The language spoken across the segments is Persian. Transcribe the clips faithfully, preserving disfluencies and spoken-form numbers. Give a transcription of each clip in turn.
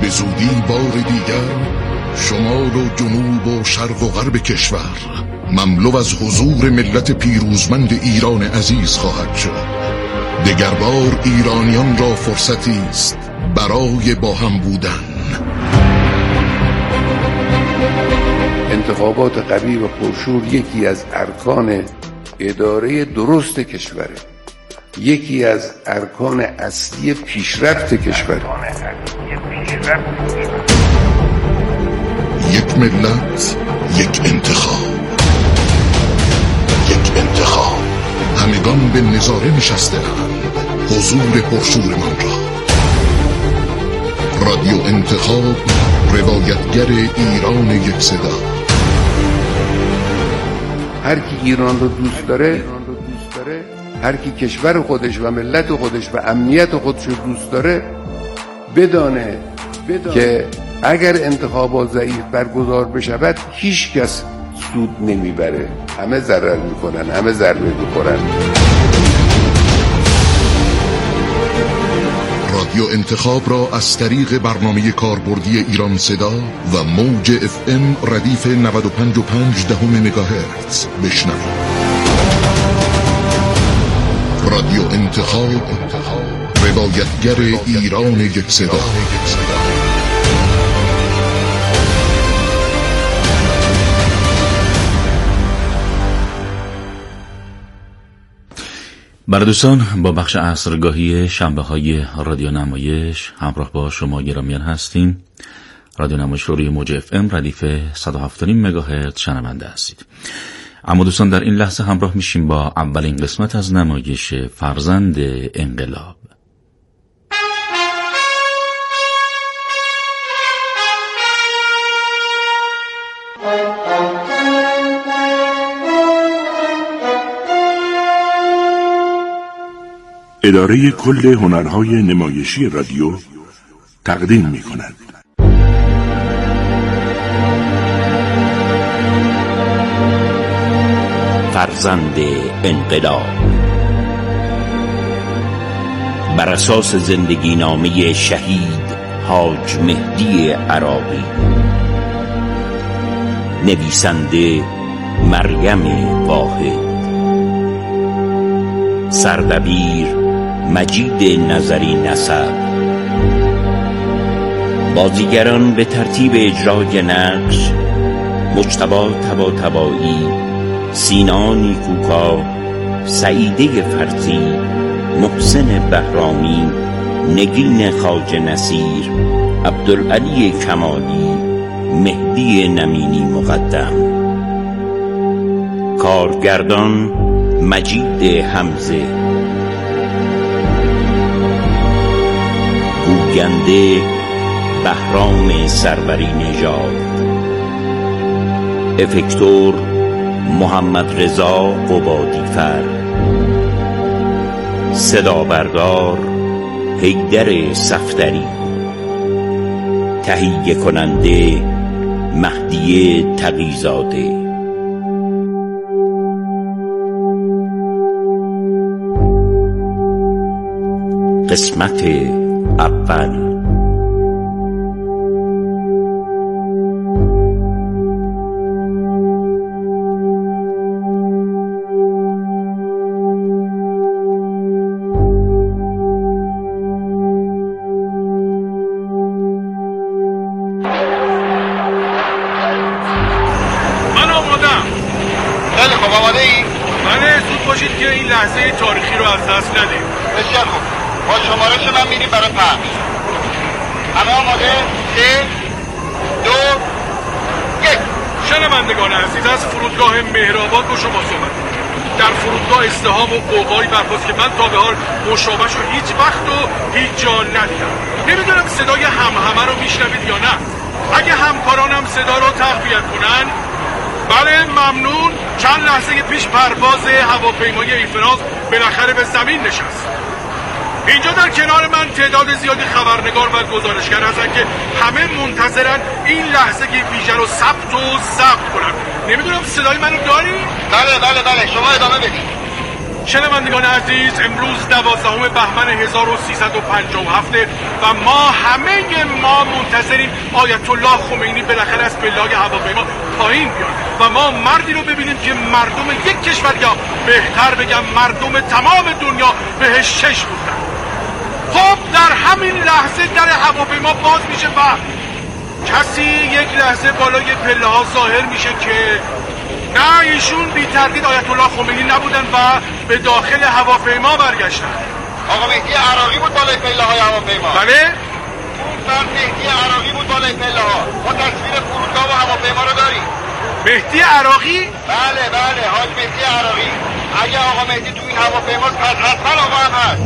به زودی بار دیگر شمال و جنوب و شرق و غرب کشور مملو از حضور ملت پیروزمند ایران عزیز خواهد شد. دگربار ایرانیان را فرصتی است برای با هم بودن. انتخابات قوی و پرشور یکی از ارکان اداره درست کشوره، یکی از ارکان اصلی پیشرفت کشور. یک ملت، یک انتخاب، یک انتخاب. همگان به نظاره نشسته‌اند حضور پرشورمان را. رادیو انتخاب، روایتگر ایران یک صدا. هر کی ایران رو دوست داره، هر کی کشور خودش و ملت خودش و امنیت خودش رو دوست داره، بدانه که اگر انتخابات ضعیف برگزار بشود هیچ کس سود نمیبره، همه ضرر میکنن، همه ضربه میخورن. رادیو انتخاب را از طریق برنامه کاربردی ایران صدا و موج اف ام ردیف نود و پنج و پنج دهم مگاهرتز بشنوید. رادیو انتخاب، روایتگر ایران یک صدا. برای دوستان، با بخش عصرگاهی شنبه های رادیو نمایش همراه با شما گرامیان هستیم. رادیو نمایش روی موج اف ام ردیف صد و هفت و نیم مگاهرتز شنونده هستید. اما دوستان، در این لحظه همراه میشیم با اولین قسمت از نمایش فرزند انقلاب. اداره کل هنرهای نمایشی رادیو تقدیم می کند. فرزند انقلاب، بر اساس زندگی نامه شهید حاج مهدی عراقی، نویسنده مریم واحد، سردبیر مجید نظری نسب. بازیگران به ترتیب اجرای نقش: مجتبی طباطبایی، سینا نیکوکار، سعیده فرزی، محسن بهرامی، نگین خواجه نصیر، عبدالعلی کمالی، مهدی نمینی مقدم. کارگردان مجید حمزه. گوینده بهرام سروری نژاد. افکتور محمد رضا قبادیفر. صدا بردار حیدر صفدری. تهیه کننده مهدی تقی‌زاده. قسمت اول. من آمادم. خیلی خوب، آماده ای؟ بله، زود باشید که این لحظه تاریخی رو از دست ندیم. بسیار خوب، با شمارش من میریم برای پخش. همه آماده؟ سه دو یک. شنوندگان عزیز، از فرودگاه مهرآباد با شما صحبت. در فرودگاه ازدحام و قوقایی برپاست که من تا به حال مشابهش رو هیچ وقت و هیچ جا ندیدم. نمیدونم صدای همهمه رو میشنوید یا نه. اگه همکارانم صدا رو تقویت کنن. بله ممنون. چند لحظه پیش پرواز هواپیمای ایرفرانس بالاخره به زمین نشست. اینجا در کنار من تعداد زیادی خبرنگار و گزارشگر هستن که همه منتظرن این لحظه که ویژه رو ثبت و ضبط کنن. نمیدونم صدای منو داری؟ بله بله بله، شما ادامه بدید. شنوندگان عزیز، امروز دوازدهم بهمن هزار و سیصد و پنجاه و هفت و ما همه ما منتظریم آیت الله خمینی بالاخره از پله‌های هواپیما پایین بیاد و ما مردی رو ببینیم که مردم یک کشور، یا بهتر بگم مردم تمام دنیا بهش چشم بودن. خب در همین لحظه در هواپیما باز میشه و کسی یک لحظه بالای پله ها ظاهر میشه که نه، ایشون بی تردید آیت الله خمینی نبودن و به داخل هواپیما برگشتن. آقا مهدی عراقی بود بالای پله های هواپیما. بله؟ اون فرد مهدی عراقی بود بالای پله ها. ما تصویر فرودگاه و هواپیما رو داریم. مهدی عراقی؟ بله بله، حاج مهدی عراقی. اگه آقا مهدی تو این هواپیماست پس حتما آقا هم هست.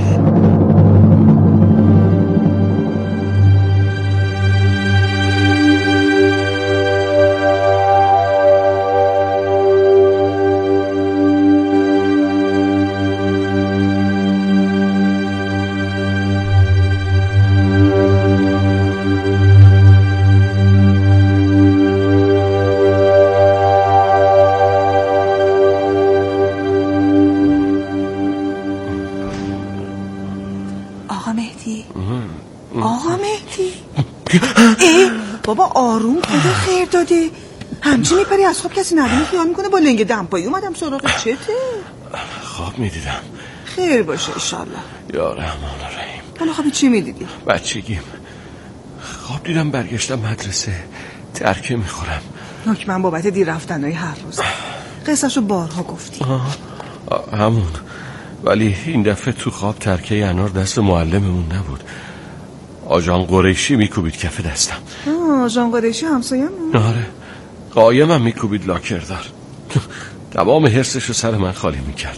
بابا آروم خدا خیر داده. همچی میپری از خواب کسی ندونه خیال میکنه با لنگ دمپایی اومدم سراغ چته. خواب میدیدم. خیر باشه انشالله. یا رحمان الرحیم. حالا خوابی چی میدیدی؟ بچگیم خواب دیدم برگشتم مدرسه ترکه میخورم. حکمن بابت دیر رفتنهای هر روز. قصهشو بارها گفتی. آه. آه همون، ولی این دفعه تو خواب ترکه انار دست معلممون نبود. آجان قریشی میکوبید کف دستم. آه آجان قریشی همسایه‌مون؟ آره، قایمم میکوبید لاکردار. تمام حرصشو سر من خالی میکرد.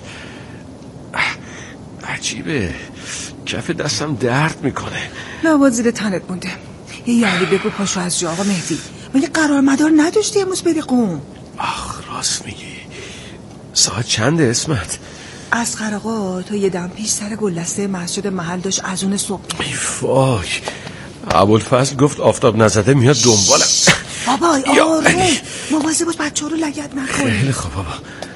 عجیبه، کف دستم درد میکنه. لابد زیر تنت مونده. یه یالی بگو پاشو از جا. آقا مهدی مگه قرار مدار نداشتی امروز بری قم؟ آخ راست میگی. ساعت چنده اسمت؟ از قرقا تا یه دم پیش سر گلدسته مسجد محل داشت از اون صبح. ای فاک، ابوالفضل گفت آفتاب نزده میاد دنبالم. بابا آروم، مواظب باش بچه‌ها رو لگد نکنی. خیلی خوب بابا.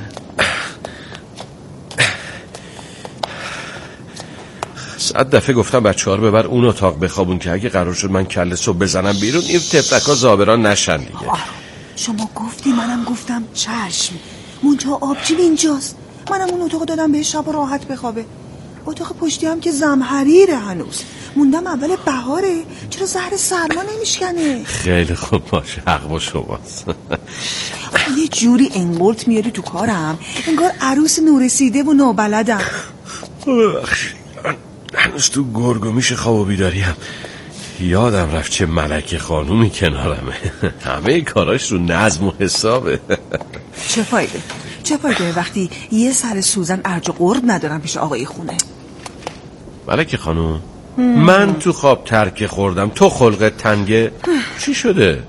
صد دفعه گفتم بچه‌ها رو ببر اون اتاق بخوابون که اگه قرار شد من کله صبح بزنم بیرون این تفلک‌ها زابران نشن دیگه. شما گفتی منم گفتم چشم. منتها آبجیب اینجاست. منم اون اتاق دادم بهش شب راحت بخوابه. اتاق پشتی هم که زمحریره هنوز. موندم اول بهاره، چرا زهر سرما نمیشکنه؟ خیلی خوب باشه، حق با شماست. یه جوری انگلت میاری تو کارم انگار عروس نورسیده و نابلدم. هنوز تو گرگومیش خواب و بیداریم. یادم رفت چه ملکه خانومی کنارمه. همه کاراش رو نظم و حسابه. چه فایده؟ چه فایده وقتی یه سر سوزن ارج و قرب ندارم پیش آقای خونه؟ ملکه خانوم، من تو خواب ترکه خوردم، تو خلقت تنگه. چی شده؟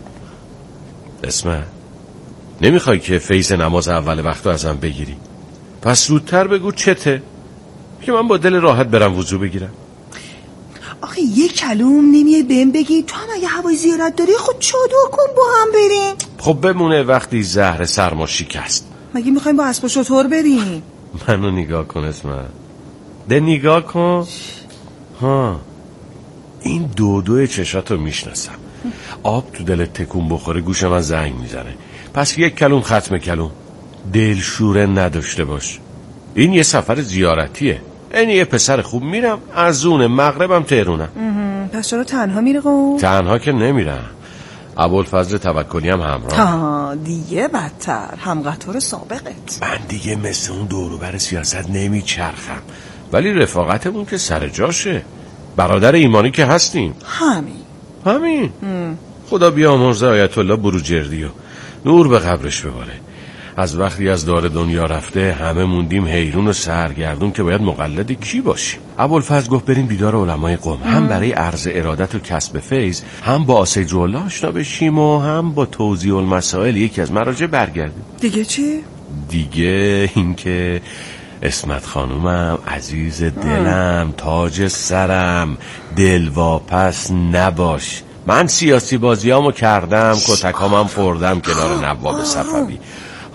اسمه نمیخوای که فیض نماز اول وقتو ازم بگیری؟ پس زودتر بگو چته که من با دل راحت برم وضو بگیرم. آخه یه کلوم نمیای بهم بگی؟ تو هم اگه هوای زیارت داری خود چادر کن با هم بریم. خب بمونه وقتی زهر سرما شکست. مگه میخوایم با اسب و شتر بریم؟ منو نگاه کن اسمه، ده نگاه کن. ها این دو دوی چشاتو میشناسم. آب تو دلت تکون بخوره گوش من زنگ میزنه. پس یک کلوم ختم کلوم. دلشوره نداشته باش. این یه سفر زیارتیه. این یه پسر خوب میرم از اون مغربم تهرونم. پس چرا تنها میره قم؟ تنها که نمیرم، ابوالفضل توکلی هم همراه. ها دیگه بدتر، هم قطار سابقت. من دیگه مثل اون دوروبر سیاست نمیچرخم، ولی رفاقتمون که سر جاشه. برادر ایمانی که هستیم. همین همین ام. خدا بیامرزه آیت الله بروجردی و نور به قبرش بباره. از وقتی از دار دنیا رفته همه موندیم حیرون و سرگردون که باید مقلد کی باشیم. ابوالفضل گفت بریم دیدار علمای قم، هم برای عرض ارادت و کسب فیض، هم با آسیدالله آشنا بشیم و هم با توضیح المسائل یکی از مراجع برگردیم. دیگه چی؟ دیگه این که اسمت خانومم عزیز دلم، تاج سرم، دلواپس نباش. من سیاسی بازیامو کردم، کتکامم خوردم کنار نواب صفوی.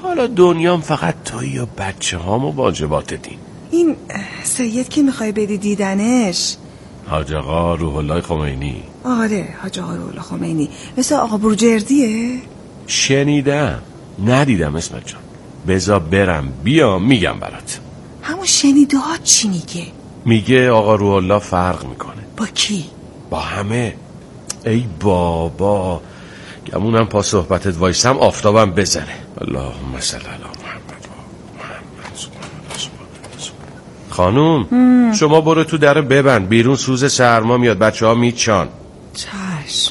حالا دنیام فقط تویی و بچه هام و واجبات دین. این سید که میخوای بدی دیدنش؟ حاج آقا روح الله خمینی. آره حاج آقا روح الله خمینی. مثل آقا بروجردیه؟ شنیدم ندیدم اسمت جان. بذار برم بیا میگم برات. همون شنیده ها چی میگه؟ میگه آقا روح الله فرق میکنه. با کی؟ با همه. ای بابا گمونم پا صحبتت وایسم آفتابم بزنه. اللهم صل علی محمد محمد. خانوم هم. شما برو تو در ببند، بیرون سوز سرما میاد، بچه ها میچان. چشم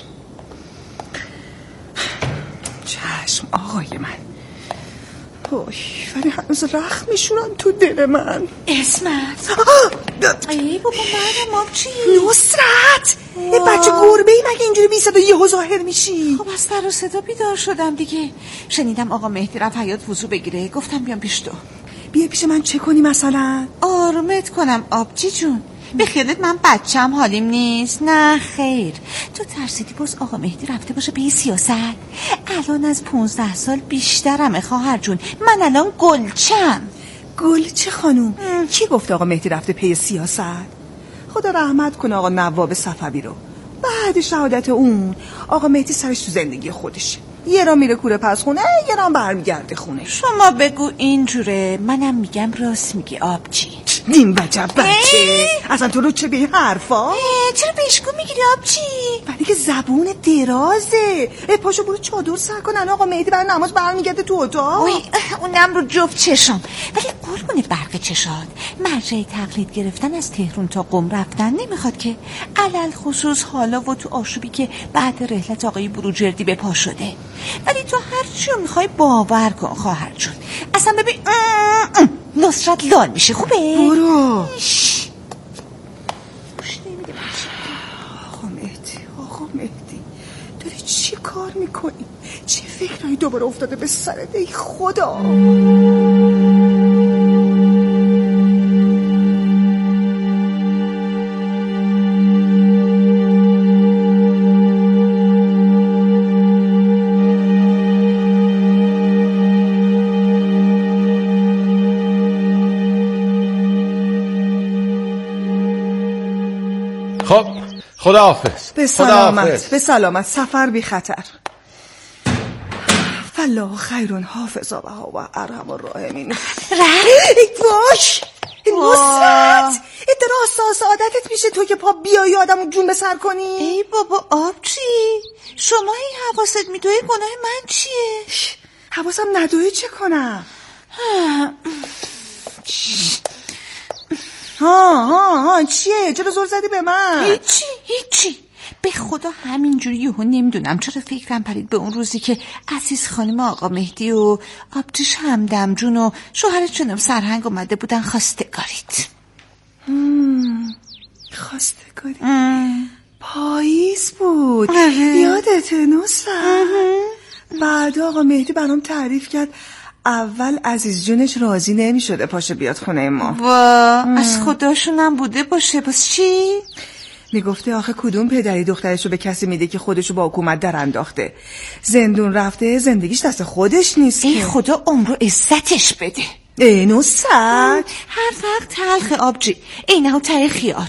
چشم آقای من. اوی ولی هنوز رخ میشونن تو دل من. اسمت ای بابا منم آبجی. نصرت ای بچه گربه ای مگه اینجوری بی صدا یهو ظاهر میشی؟ خب از سر و صدا بیدار شدم دیگه. شنیدم آقا مهدی رفت حیاط وضو بگیره، گفتم بیام پیش تو. بیا پیش من چه کنی مثلا؟ آرومت کنم آبجی جون. به خیالت من بچم حالیم نیست؟ نه خیر. تو ترسیدی باز آقا مهدی رفته باشه به سیاست؟ الان از پونزده سال بیشترمه خواهر جون. من الان گلچم. گلچه خانوم؟ کی گفت آقا مهدی رفته پی سیاست؟ خدا رحمت کنه آقا نواب صفوی رو. بعد شهادت اون آقا مهدی سرش تو زندگی خودشه. یه را میره کوره پس خونه، یه را برمیگرده خونه. شما بگو اینجوره، منم میگم راست میگی آبجی. نیم وجب بچه اصلا تو رو چه به این حرفا؟ چرا بشکو میگیری آبجی؟ ولی که زبون درازه. ای پاشو برو چادر سر کن، الان آقا مهدی برای نماز برمیگرده تو اتاق. اوی اونم رو جفت چشم. ولی قربون برق چشات، مرجع تقلید گرفتن از تهران تا قم رفتن نمیخواد که، علل خصوص حالا و تو آشوبی که بعد رحلت آقای بروجردی به پا شده. ولی تو هر چیو میخوای باور کن خواهر جون. اصلا ببین نصرت لال میشه. خوبه؟ برو. شش. آقا مهدی آقا مهدی داری چی کار میکنی؟ چه فکرهایی دوباره افتاده به سرت ای خدا؟ خب خداحافظ. به سلامت. به سلامت. سفر بی خطر. فالله خیرون حافظا و و ارحم الراحمین. ای باش نصرت ادراس سعادتت میشه تو که پا بیایی آدمو جون به سر کنی. ای بابا آبجی شما این حواست میدوی گناه من چیه؟ حواسم ندوی چه کنم؟ ها ها ها چیه؟ چرا زور زدی به من؟ هیچی هیچی. به خدا همینجوری یهو نمیدونم چرا فکرم پرید به اون روزی که عزیز خانم آقا مهدی و آبجیش همدم جون و شوهر جونم سرهنگ اومده بودن خواستگاریت. خواستگاری؟ پاییز بود. یادت نصرت؟ بعد آقا مهدی برام تعریف کرد اول عزیز جونش راضی نمی شده پاشه بیاد خونه ما. وا از خداشونم بوده باشه. بس چی؟ میگفته آخه کدوم پدری دخترشو به کسی میده که خودشو با حکومت در انداخته، زندون رفته، زندگیش دست خودش نیست. ای خدا عمر و عزتش بده. ای نصرت هر وقت تلخ آبجی اینه ته خیار.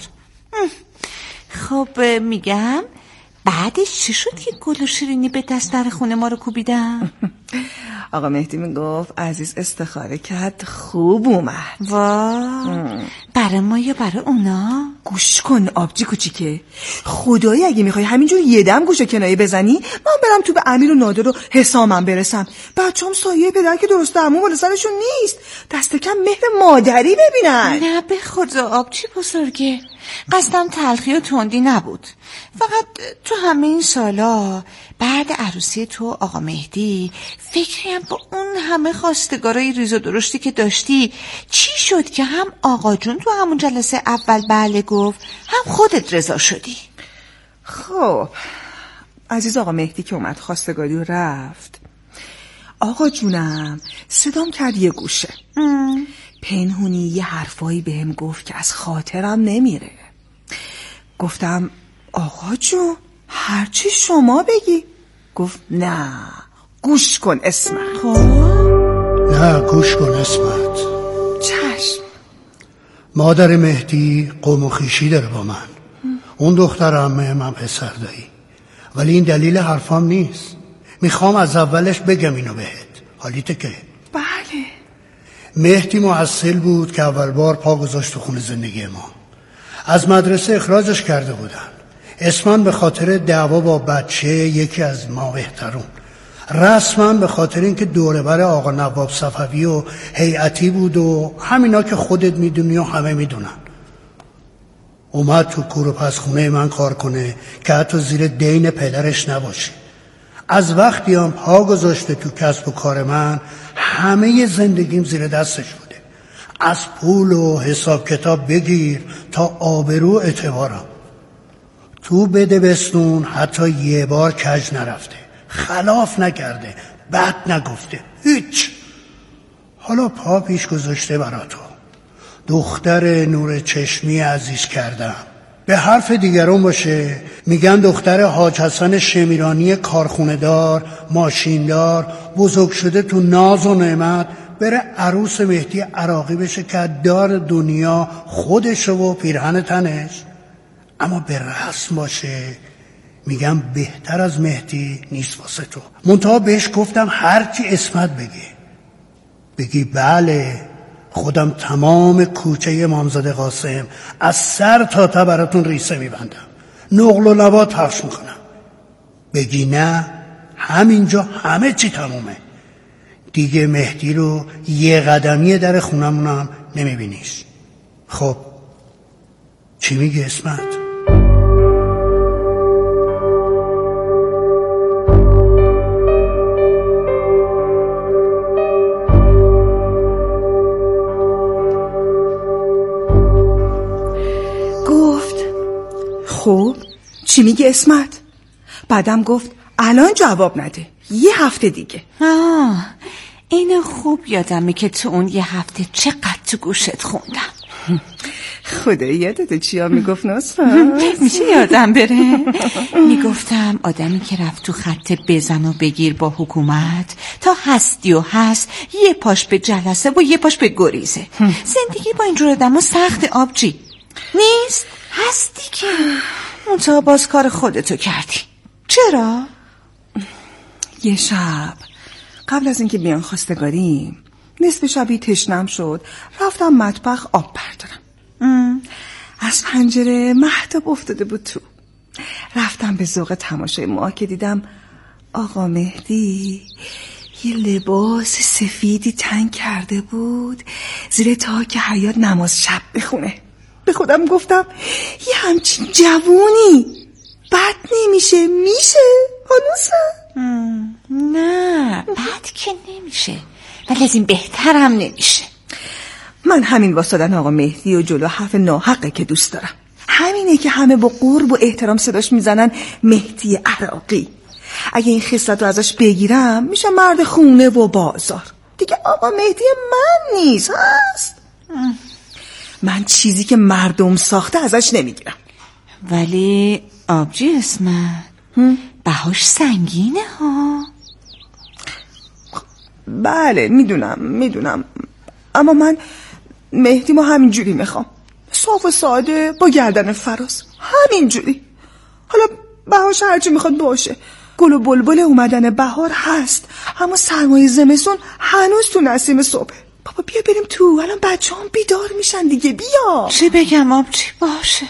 خب میگم بعدش چی شد که گل و شیرینی به دست در خونه ما رو کوبیدن؟ آقا مهدی میگفت عزیز استخاره کرد خوب اومد. وا برای ما یا برای اونا؟ گوش کن آبجی کوچیکه، خدایی اگه میخوای همینجور یه دم گوش کنایه بزنی من برم تو به امیر و نادر و حسامم برسم. بچه‌ام سایه پدر که درست درمون بالا سرشون نیست، دست کم مهر مادری ببینن. نه به خدا آبجی بزرگه، قصدم تلخی و تندی نبود. فقط تو همه این سالا بعد عروسی تو آقا مهدی فکریم با اون همه خواستگارای ریز و درشتی که داشتی چی شد که هم آقا جون تو همون جلسه اول بله گفت هم خودت رضا شدی؟ خب عزیز آقا مهدی که اومد خواستگاری و رفت، آقا جونم صدام کرد یه گوشه ام. پنهونی یه حرفایی بهم گفت که از خاطرم نمیره. گفتم آقا جون هرچی شما بگی. گفت نه گوش کن اسمت. خب نه گوش کن اسمت. چشم. مادر مهدی قوم و خویشی داره با من. اون دختر عمه من پسر دایی. ولی این دلیل حرفام نیست. میخوام از اولش بگم اینو بهت. حالیته که بله. مهدی محصل بود که اول بار پا گذاشت تو خونه زندگی ما. از مدرسه اخراجش کرده بودن. اسماً به خاطر دعوا با بچه یکی از ما بهترون، رسما به خاطر اینکه دوره بر آقا نواب صفوی و هیئتی بود و همینا که خودت میدونی و همه میدونن. اومد تو کور و پس خونه من کار کنه که حتی زیر دین پدرش نباشه. از وقتی هم پا گذاشته تو کسب و کار من همه زندگیم زیر دستش بوده. از پول و حساب کتاب بگیر تا آبرو اعتبارم. تو بده بستون حتی یه بار کج نرفته، خلاف نکرده، بد نگفته، هیچ. حالا پا پیش گذاشته برا تو. دختر نور چشمی عزیز کردم. به حرف دیگرون باشه میگن دختر حاج حسن شمیرانی کارخونه دار، ماشیندار، بزرگ شده تو ناز و نعمت، بره عروس مهدی عراقی بشه که دار دنیا خودش و پیرهن تنش. اما به رسم باشه میگم بهتر از مهدی نیست واسه تو. منتها بهش گفتم هرچی اسمت بگی بگی بله، خودم تمام کوچه امامزاده قاسم از سر تا ته براتون ریسه میبندم، نقل و نبات پخش میکنم. بگی نه، همینجا همه چی تمومه دیگه. مهدی رو یه قدمی در خونمونم نمیبینیش. خب چی میگی اسمت؟ خب چی میگه اسمت؟ بعدم گفت الان جواب نده، یه هفته دیگه. آه اینو خوب یادمه که تو اون یه هفته چقدر تو گوشت خوندم. خدا یادت چیا میگفت نصفه؟ میشه یادم بره؟ میگفتم آدمی که رفت تو خط بزن و بگیر با حکومت تا هستی و هست، یه پاش به جلسه و یه پاش به گریزه. زندگی با اینجور آدم ها سخت آبجی نیست؟ هستی که اون تا باز کار خودتو کردی. چرا؟ یه شب قبل از اینکه بیان خواستگاری نصف شبی تشنم شد، رفتم مطبخ آب بردارم. از پنجره مهتاب افتاده بود تو. رفتم به ذوق تماشای ما که دیدم آقا مهدی یه لباس سفیدی تنگ کرده بود زیر تاک حیاط نماز شب بخونه. به خودم گفتم یه همچین جوونی بد نمیشه، میشه هنوزم؟ نه بد که نمیشه، ولی از این بهترم نمیشه. من همین واسدن آقا مهدی و جلو حرف ناحقه که دوست دارم. همینه که همه با قرب و احترام صداش میزنن مهدی عراقی. اگه این خصلت رو ازش بگیرم میشه مرد خونه و بازار. دیگه آقا مهدی من نیست هست. من چیزی که مردم ساخته ازش نمیگیرم. ولی آبجی اسمت بهاش سنگینه ها. بله میدونم میدونم، اما من مهدی ما همینجوری میخوام، صاف و ساده با گردن فراز، همینجوری. حالا بهاش هرچی میخواد باشه. گل و بلبل اومدن بهار هست، اما سرمایه زمستون هنوز تو نسیم صبح. بابا بیا بریم تو، الان بچه هم بیدار میشن دیگه. بیا. چی بگم آبجی؟ باشه.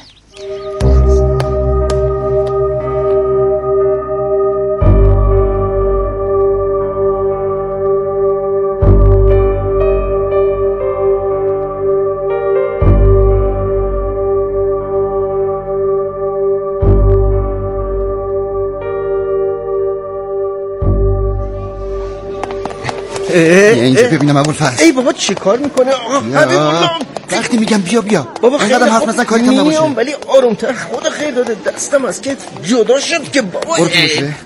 اینجا ببینم ابوالفضل. ای بابا چی کار میکنه آقا؟ وقتی میگم بیا بیا بابا اینقدر حرف نزن کاری کم نباشه. ولی آرومتر، خدا خیر داده دستم از که جدا شد که بابا. برو باشه.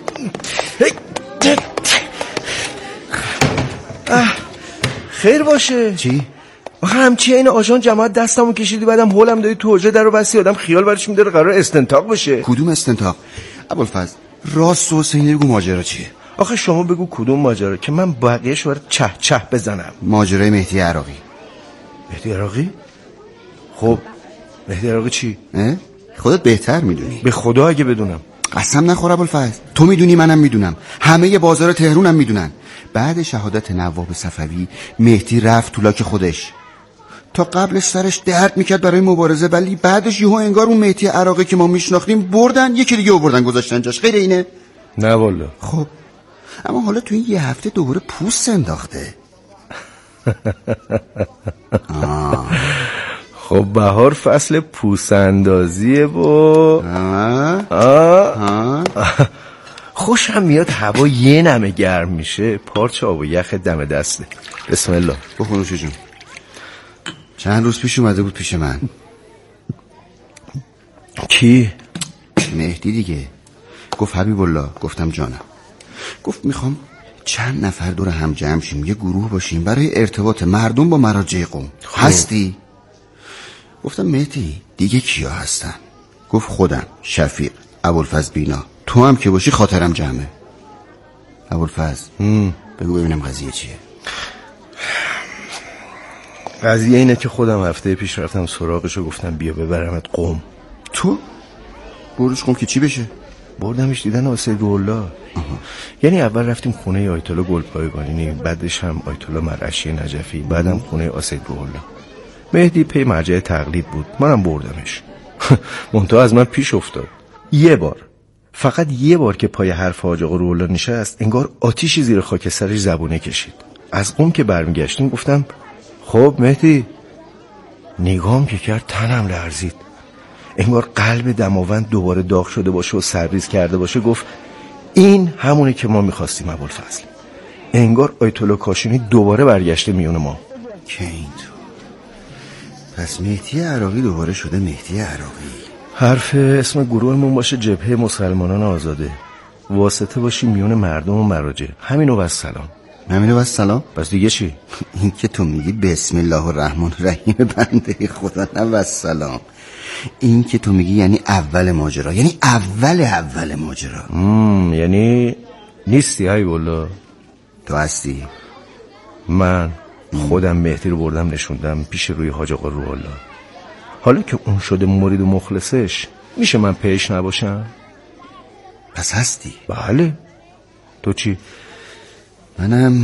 خیر باشه. چی؟ آخه همچی این آژان جماعت دستمو کشیدی بعدم هولم دادی تو حجره درو بستی، آدم خیال برش میداره قرار استنتاق بشه. کدوم استنتاق؟ ابوالفضل راست و حسینی بگو ماجرا چیه؟ آخه شما بگو کدوم ماجرا که من بقیه‌اش رو چه چه بزنم. ماجرای مهدی عراقی. مهدی عراقی؟ خب مهدی عراقی چی؟ اه؟ خودت بهتر میدونی. به خدا اگه بدونم. قسم نخور ابوالفضل، تو میدونی منم میدونم، همه بازار تهرانم میدونن. بعد شهادت نواب صفوی مهدی رفت تو لاک خودش. تا قبلش سرش درد میکرد برای مبارزه، ولی بعدش یهو انگار اون مهدی عراقی که ما میشناختیم بردن یکی دیگه آوردن گذاشتن جاش. غیر اینه؟ نه والا. خب اما حالا تو این یه هفته دوباره پوست انداخته. خب بهار فصل پوست اندازیه و خوشم میاد هوا یه نمه گرم میشه، پارچه آب و یخ دم دسته. بسم الله. بخونوش جون. چند روز پیش اومده بود پیش من. کی؟ مهدی دیگه. گفت حبیب الله. گفتم جانم. گفت میخوام چند نفر دور هم جمع شیم، یه گروه باشیم برای ارتباط مردم با مراجع قوم. هستی؟ گفتم مهدی دیگه کیا هستن؟ گفت خودم، شفیق، ابوالفضل بینا، تو هم که باشی خاطرم جمعه. ابوالفضل بگو ببینم قضیه چیه. قضیه اینه که خودم هفته پیش رفتم سراغشو، گفتم بیا ببرمت قم. تو؟ بردش قم که چی بشه؟ بردمش دیدن آسید الله. یعنی اول رفتیم خونه آیت الله گلپایگانی، بعدش هم آیت الله مرعشی نجفی، بعدم خونه آسید الله. مهدی پی مرجع تقلید بود، منم بردمش. منتها از من پیش افتاد. یه بار، فقط یه بار که پای حرف حاج آقا روح الله نشست، انگار آتیشی زیر خاک سرش زبونه کشید. از قم که برمیگشتیم گفتم خب مهدی. نگام که کرد تنم لرزید، انگار قلب دماوند دوباره داغ شده باشه و سرریز کرده باشه. گفت این همونه که ما میخواستیم ابوالفضل. انگار آیت الله کاشانی دوباره برگشته میون ما. که اینطور. پس مهدی عراقی دوباره شده مهدی عراقی. حرف اسم گروهمون باشه جبهه مسلمانان آزاده، واسطه باشی میون مردم و مراجع. همینو و سلام. همینو و سلام. پس دیگه چی؟ این که تو میگی بسم الله الرحمن الرحیم بنده خدا، نه و سلام. این که تو میگی یعنی اول ماجرا، یعنی اول اول ماجرا. مم. یعنی نیستی حبیب الله؟ تو هستی؟ من خودم مهدی رو بردم نشوندم پیش روی حاج آقا روح الله. حالا که اون شده مرید و مخلصش، میشه من پیش نباشم؟ پس هستی؟ بله. تو چی؟ منم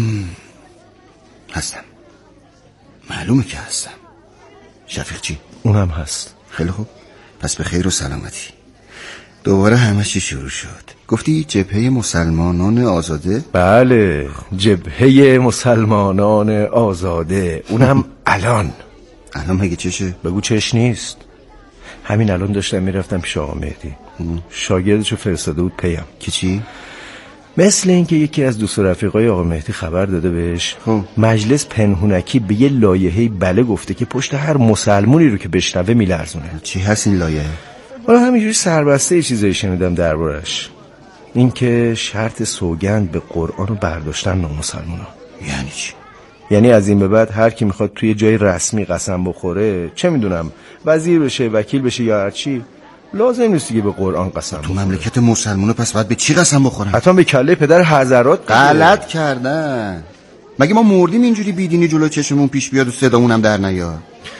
هستم. معلومه که هستم. شفیق چی؟ اونم هست. خیلی خوب، پس به خیر و سلامتی. دوباره همه چی شروع شد. گفتی جبهه مسلمانان آزاده؟ بله، جبهه مسلمانان آزاده. اونم الان. الان مگه چشه؟ بگو چش نیست. همین الان داشتم میرفتم پیش آقا مهدی. شاگردشو فرستاده بود پیم. که چی؟ مثل اینکه یکی از دوست رفیقای آقا مهدی خبر داده بهش هم. مجلس پنهونکی به یه لایحه‌ای بله گفته که پشت هر مسلمونی رو که بشنوه میلرزونه. چی هست این لایحه؟ حالا همینجوری سربسته یه چیزایی شنیدم دربارش. این که شرط سوگند به قرآن رو برداشتن نامسلمونا. یعنی چی؟ یعنی از این به بعد هر کی میخواد توی جای رسمی قسم بخوره، چه میدونم وزیر بشه، وکیل بشه یا هر چی، لازم نیست دیگه به قرآن قسم تو بخوره. مملکت مسلمونا پس باید به چی قسم بخورن؟ حتما به کله پدر حضرات. غلط کردن. مگه ما مردیم اینجوری بیدینی جلو چشممون پیش بیاد و صدامونم در نیاد؟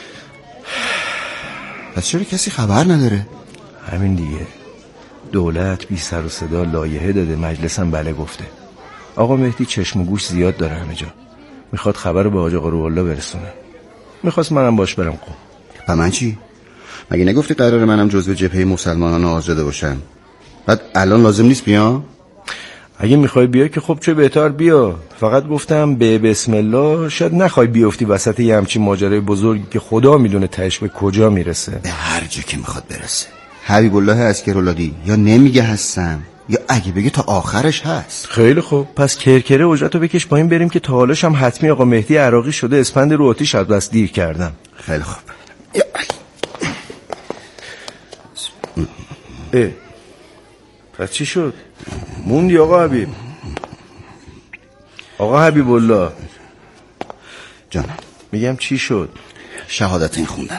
پس چرا کسی خبر نداره؟ همین دیگه، دولت بی سر و صدا لایحه داده، مجلس هم بله گفته. آقا مهدی چشم و گوش زیاد داره همه جا، میخواد خبر رو به حاج آقا روح الله برسونه. میخواست منم باش برم قم. و من چی؟ مگه نگفتی قرار منم جزو جبهه مسلمانان آزاده باشم؟ بعد الان لازم نیست بیام؟ اگه میخوای بیا که خب چه بهتر بیا. فقط گفتم به بسم الله شاید نخوای بیافتی وسط یه همچین ماجرای بزرگی که خدا میدونه تهش به کجا میرسه. به هر جا که میخواد برسه. حبیب الله عسکراللهی یا نمیگه هستم یا اگه بگه تا آخرش هست. خیلی خوب، پس کرکره اجرتو بکش پایین بریم که تا حالش هم حتمی آقا مهدی عراقی شده اسپند رو آتیش از بس دیر کردم. خیلی خوب. اه پس چی شد؟ موندی آقا حبیب؟ آقا حبیب الله جانم. میگم چی شد؟ شهادتین خوندن.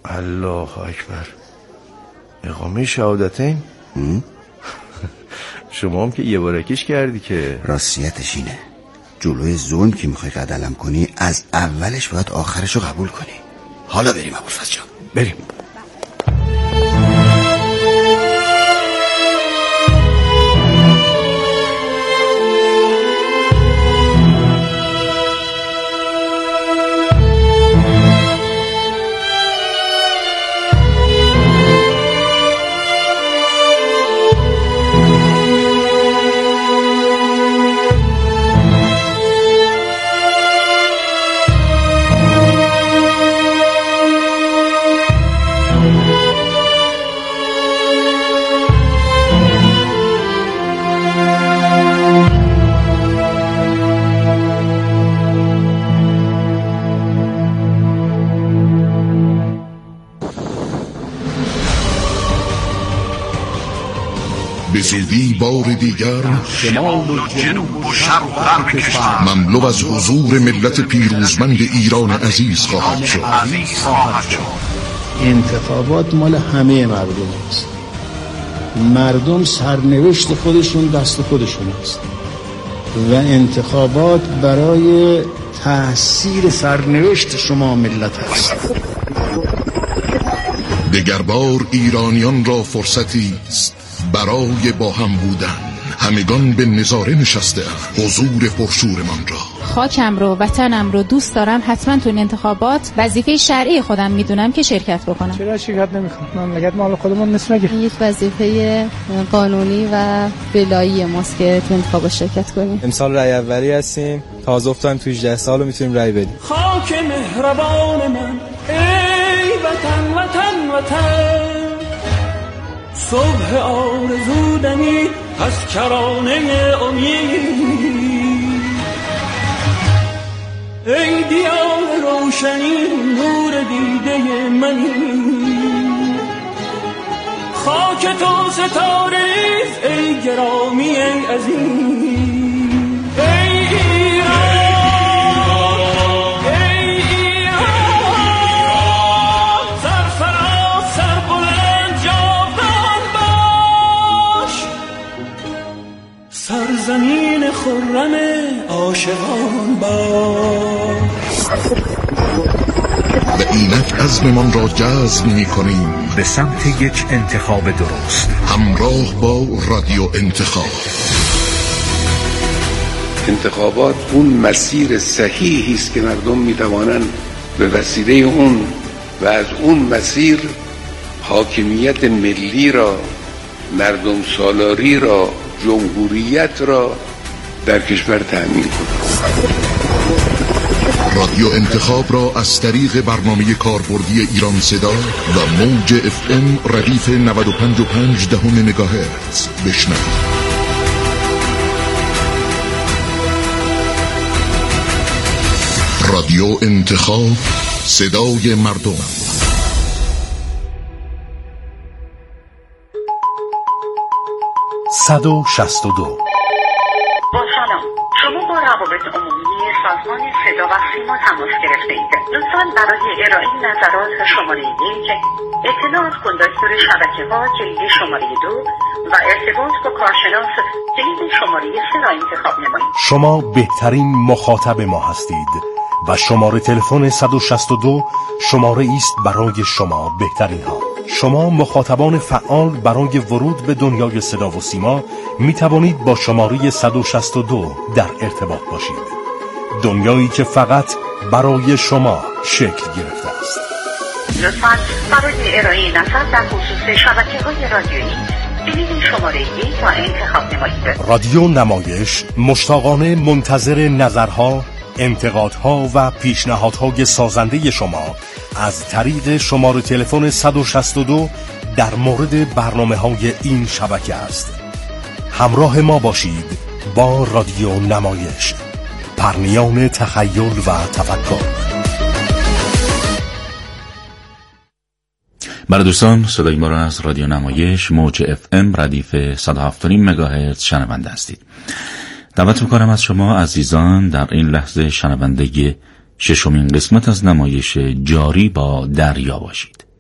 الله اکبر. اقامه شهادتین؟ شما هم که یه بارکیش کردی که. راستیتش اینه، جلوی ظلم که میخوای قدم کنی از اولش باید آخرشو قبول کنی. حالا بریم ابوالفضل جان، بریم. به زودی بار دیگر شمال و جنوب و شرق و غرب کشور مملو از حضور ملت پیروزمند ایران عزیز خواهد شد. انتخابات مال همه مردم است. مردم سرنوشت خودشون دست خودشون است و انتخابات برای تأثیر سرنوشت شما ملت است. دگربار ایرانیان را فرصتی است برای با هم بودن. همگان به نظاره نشسته حضور پرشورمان را. خاکم رو، وطنم رو دوست دارم. حتما تو این انتخابات وظیفه شرعی خودم میدونم که شرکت بکنم. چرا شرکت نمیکنم؟ مملکت مال خودمون نیست مگه؟ یک وظیفه قانونی و ولایی ماست که تو انتخابات شرکت کنیم. امسال رای اولی هستیم. تازه افتادیم تو هجده سال و میتونیم رای بدیم. خاک مهربان من ای وطن وطن وطن، صبح آرزودنی از کرانه امید، ای دیار روشنی نور دیده منی، خاک تو ستاره ریز ای گرامی ای عزیز، ای ایران ای ایران، سرفراز سربلند جاودان باش، سرزمین خرم عاشقان باش. و اینک عزممان را جزم می کنیم به سمت یک انتخاب درست، همراه با رادیو انتخاب. انتخابات اون مسیر صحیحی است که مردم می توانند به وسیله اون و از اون مسیر حاکمیت ملی را، مردم سالاری را، جمهوریت را در کشور تأمین کنند. رادیو انتخاب را از طریق برنامه کاربردی ایران صدا و موج اف ام ردیف نود و پنج و پنج دهم مگاهرتز بشنوید. رادیو انتخاب، صدای مردم. صد و شصت و دو. با سلام، شما با روابط عمومی سازمان صدا و سیما تماس گرفته اید. لطفاً برای ارائه نظرات شماره یک، اطلاعات کندکتور شبکه ها کلید شماره دو و ارتباط با کارشناس کلید شماره سه را انتخاب نمایید. شما بهترین مخاطب ما هستید و شماره تلفن صد و شصت و دو شماره است برای شما بهترین ها. شما مخاطبان فعال برای ورود به دنیای صدا و سیما می توانید با شماره صد و شصت و دو در ارتباط باشید. دنیایی که فقط برای شما شکل گرفته است. لطفاً برای ارائه نظر در خصوص شبکه‌های رادیویی کلید شماره یک را انتخاب نمایید. رادیو نمایش مشتاقانه منتظر نظرها، انتقادها و پیشنهادهای سازنده شما از طریق شماره تلفن صد و شصت و دو در مورد برنامه‌های این شبکه است. همراه ما باشید با رادیو نمایش، پرنیان تخیل و تفکر. برای دوستان، صدای ما را از رادیو نمایش موج اف ام ردیف صد و هفت و نیم مگاهرتز شنونده هستید. دعوت می‌کنم از شما عزیزان در این لحظه شنونده ششمین قسمت از نمایش جاری با دریا باشید.